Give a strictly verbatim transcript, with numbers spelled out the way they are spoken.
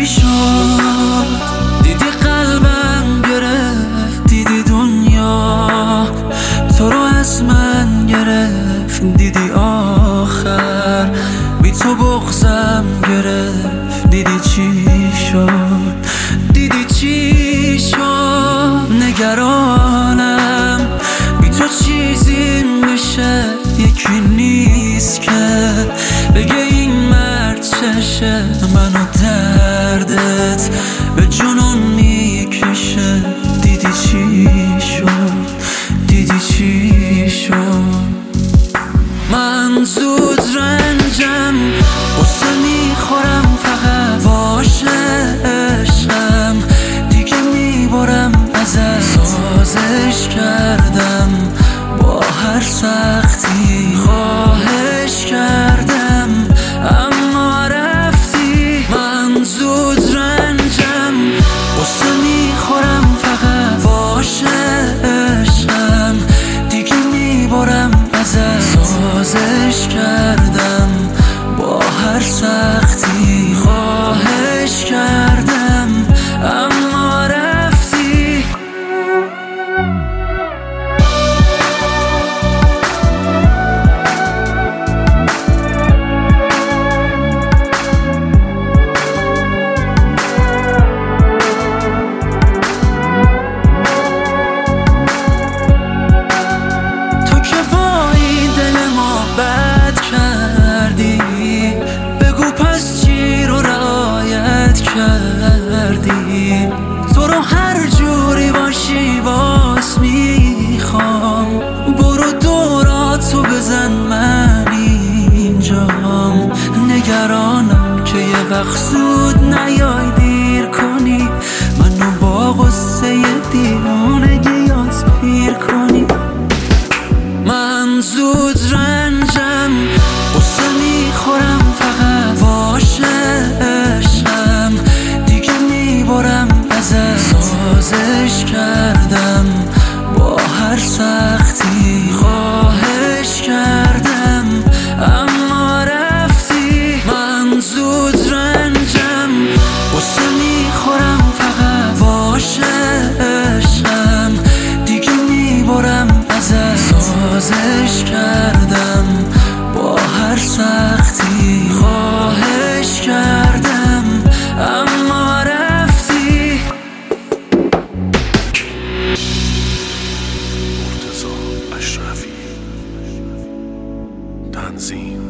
شد؟ دیدی قلبم گرفت، دیدی دنیا تو رو از من گرفت، دیدی آخر بی تو بغضم گرفت، دیدی چی شد؟ دیدی چی شد؟ نگرانم بی تو چیزی میشه، یکی نیست که بگه این مرد چشه، منو دردت به جنون میکشه. دیدی چی شد؟ دیدی چی شد؟ من زود رنجم قصه میخورم، فقط باشه عشقم دیگه میبرم ازت. سازش کردم با هر سختی، خواهش کردم اما رفتی. من زود رنجم قصه میخورم، فقط باشه عشقم دیگه میبرم ازت. سازش کردم با هر سختی، خواهش کردم اما رفتی. تو که با این دل ما بد کردی، بگو پس چی رو رعایت کردی؟ تو رو هر جوری باشی باز میخوام، برو دوراتو بزن من اینجام. نگرانم که یه وقت زود نیای دیر کنی، منو با غصه دیوونگیات پیر کنی. من زود رنجم قصه میخورم، فقط باشه عشقم دیگه میبرم ازت. سازش کردم با هر سختی، خواهش کردم اما رفتی. من زود رنجم قصه میخورم، فقط باشه عشقم دیگه میبرم ازت. سازش کردم با هر سختی، خواهش کردم اما رفتی. مرتضی اشرفی، تنظیم